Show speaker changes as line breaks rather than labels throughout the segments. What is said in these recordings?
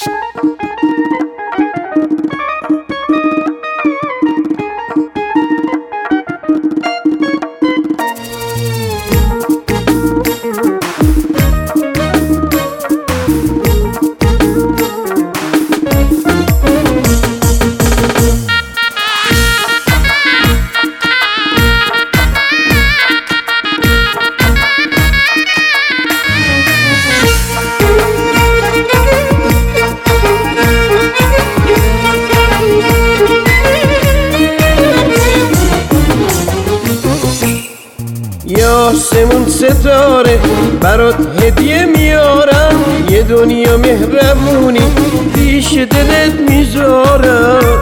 آسمون ستاره برات هدیه میارم، یه دنیا مهربونی پیش دلت میذارم.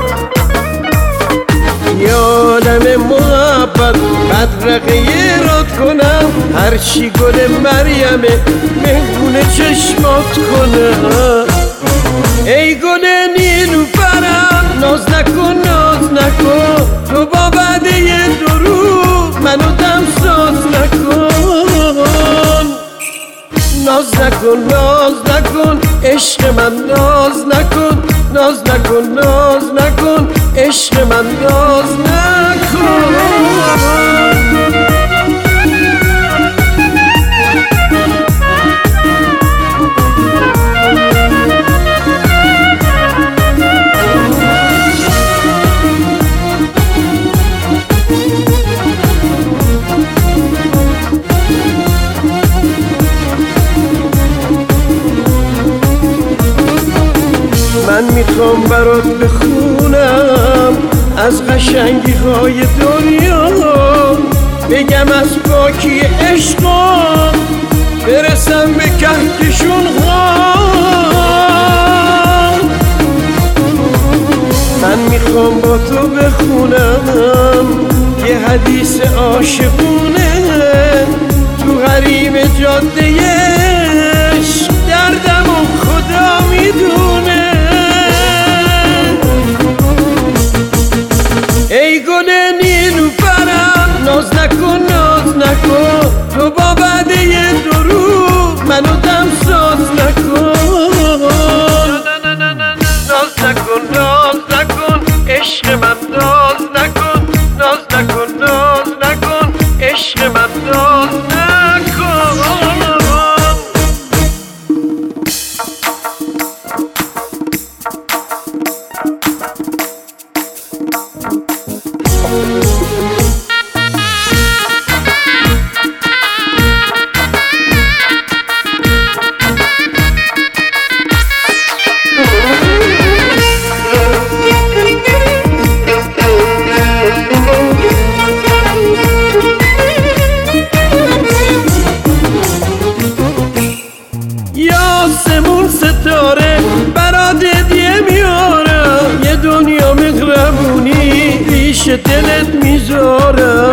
یه عالم محبت بدرقه راد کنم، هرچی گل مریمه مهمون چشمات کنم. ای گل نیلوفرم ناز نکن ناز نکن، تو با وعده دروغ منو دمساز نکن. ناز نکن ناز نکن عشق من، ناز نکن ناز نکن ناز نکن عشق من، ناز نکن. من میخوام برات بخونم از قشنگی های دنیا، بگم از پاکی عشقم برسم به کهکشون ها. من میخوام با تو بخونم یه حدیث عاشقونه، تو حریم جاده عشق دردم و خدا میدونه. ای گل نیلوفرم ناز نکن ناز نکن، تو با وعده دروغ منو دمساز نکن. ناز نکن ناز نکن عشق من، ناز نکن ناز نکن ناز نکن عشق من، ناز نکن. آسمون ستاره برات هدیه میارم، یه دنیا مهربونی پیش دلت میذارم.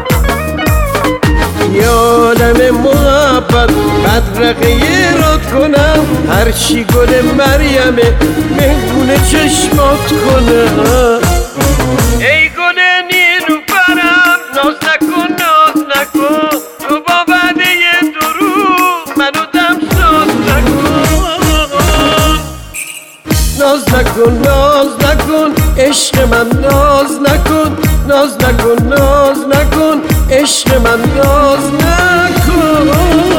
یه عالم محبت بدرقه راد کنم، هرچی گل مریمه مهمون چشمات کنم. ای گل نیلوفرم ناز نکن ناز نکن، تو با وعده دروغ منو دمساز نکن. ناز نکن ناز نکن عشق من، ناز نکن ناز نکن ناز نکن عشق من، ناز نکن.